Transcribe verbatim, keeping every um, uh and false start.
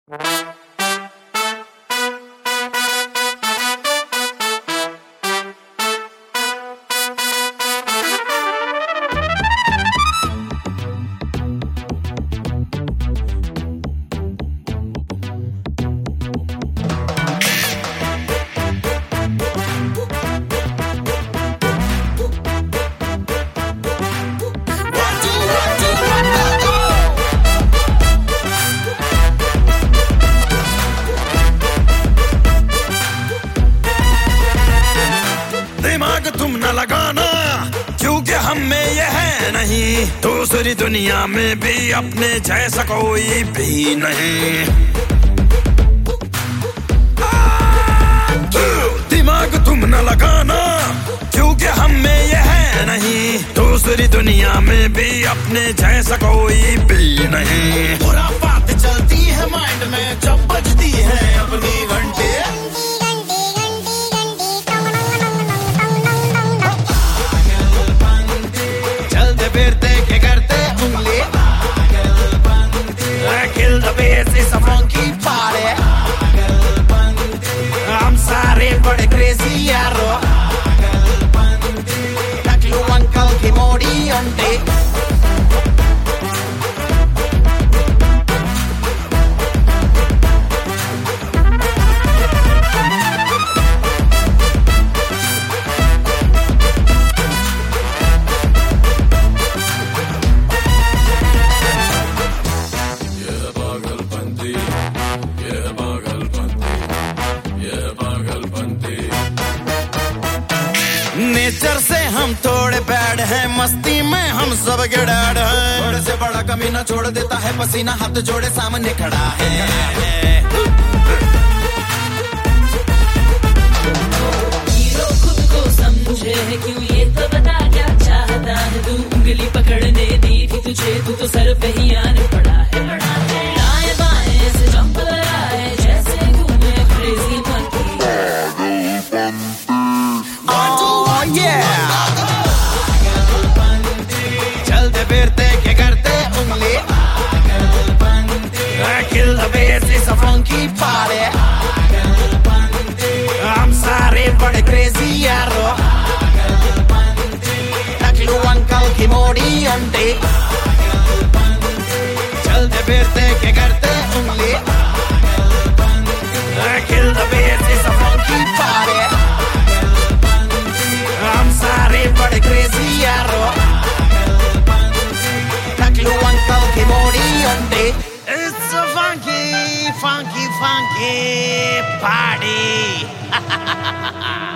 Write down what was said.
दिमाग तुम न लगाना क्योंकि हम में ये है नहीं, दूसरी दुनिया में भी अपने जैसा कोई भी नहीं। दिमाग तुम न लगाना क्योंकि हम में ये है नहीं, दूसरी दुनिया में भी अपने जैसा कोई भी नहीं। बुरा बात चलती है माइंड में जब बजती है अपनी घंटे। चलते फिरते के करते उंगली। Kill the bass, it's a funky party। हम सारे बड़े क्रेजी यारो। टकलू अंकल की मोड़ी अंडे। नेचर से हम थोड़े बैड हैं, मस्ती में हम सब के डैड हैं। बड़े से बड़ा कमीना छोड़ देता है पसीना, हाथ जोड़े सामने खड़ा है। हीरो खुद को समझे है क्यों, ये तो बता क्या चाहता है तू। उंगली पकड़ने दी थी तुझे, तू तो सर पे ही आने पड़ा है। दाएं बाएं से जंप लगाए जैसे घूमे क्रेजी मंकी। चलते फिरते के करते उंगली। Kill the bass, it's a funky party। हम सारे बड़े क्रेजी यारो। टकलू अंकल की मोड़ी अंडे। चलते फिरते के करते उंगली। Kill the bass, it's a funky party। हम सारे बड़े क्रेजी यारो। टकलू अंकल की मोड़ी अंडे। It's a funky, funky, funky party।